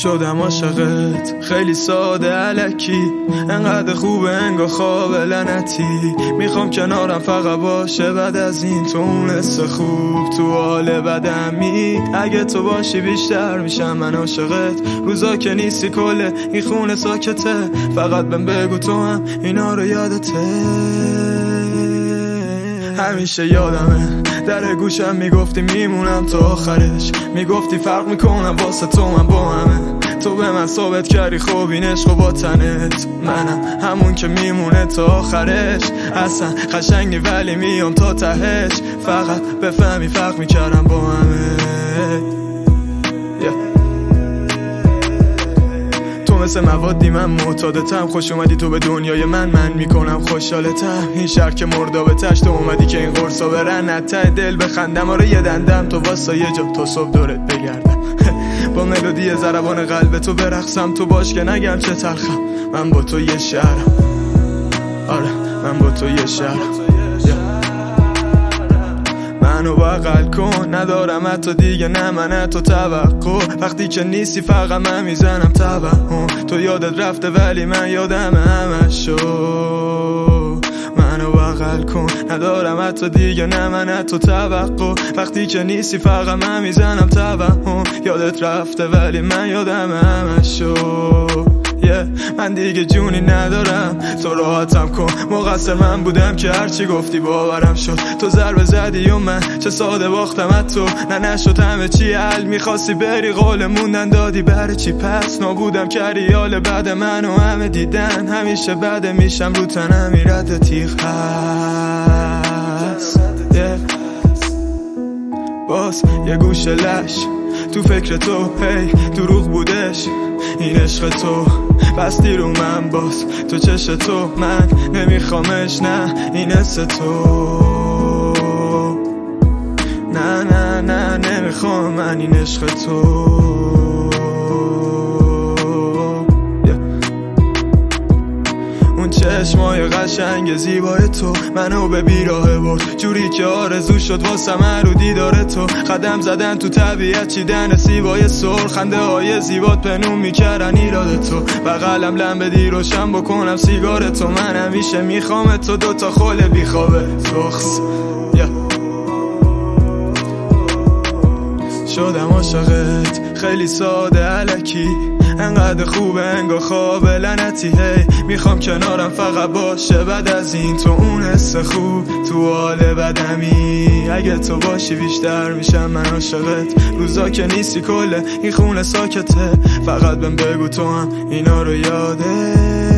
شدم عاشقت خیلی ساده الکی، انقدر خوبه انگار خواب لعنتی. میخوام کنارم فقط باشه بعد از این، تو اون حس خوب تو حال بدمی. اگه تو باشی بیشتر میشم من عاشقت، روزا که نیستی کله این خونه ساکته. فقط بهم بگو تو هم اینا رو یادته. همیشه یادمه در گوشم میگفتی میمونم تا آخرش، میگفتی فرق میکنم واسه تو من با همه. تو به من ثابت کردی خوب این عشق با تنت، منم همون که میمونه تا آخرش. اصلا قشنگی ولی میام تا تهش، فقط بفهمی فرق میکردم با همه. مثل موادی من معتادتم، خوش اومدی تو به دنیای من میکنم خوشحالتم. این شهر که مردابتش تو اومدی که این قرصا برن نته دل بخندم. آره یه دندم تو واسه یه جا تا صبح دورت بگردم با ملودی ضربان قلب تو برقصم. تو باش که نگم چه تلخم، من با تو یه شهرم. آره من با تو یه شهرم. منو بغل کن ندارم حتی دیگه نه من تو توقع. وقتی که نیستی فقط من میزنم توهم. تو یادت رفته ولی من یادم همشو. منو بغل کن ندارم حتی دیگه نه من تو توقع. وقتی که نیستی فقط من میزنم توهم. یادت رفته ولی من یادم همشو. من دیگه جونی ندارم، تو راحتم کن. مقصر من بودم که هرچی گفتی باورم شد. تو ضربه زدی و من چه ساده باختم از تو. نه نشد همه چی حل، میخواستی بری قول موندن دادی برای چی؟ پس نابودم کردی حال بعد من و همه دیدن. همیشه بده میشم رو تنم این رد تیغ هست. باز یه گوشه لش تو فکر تو، هی دروغ بودش این عشق تو. بستی رو من باز تو چش تو، من نمیخوامش نه این حس تو. نه نه نه نمیخوام من این عشق تو. چشمای قشنگ زیبای تو منو به بیراه برد، جوری که آرزو شد واسه من رو دیدار تو. قدم زدن تو طبیعت چیدن سیبای سر، خنده های زیبات پنون میکردن ایراد تو. بغلم لم بدی روشن بکنم سیگار تو. من همیشه میخوام تو، دوتا خل بیخوابه رخص. شدم عاشقت خیلی ساده الکی، انقدر خوبه انگار خواب لعنتی. هی میخوام کنارم فقط باشه بعد از این، تو اون حس خوب تو حال بدمی. اگه تو باشی بیشتر میشم من عاشقت، روزا که نیستی کله این خونه ساکته. فقط بهم بگو تو هم اینا رو یاده.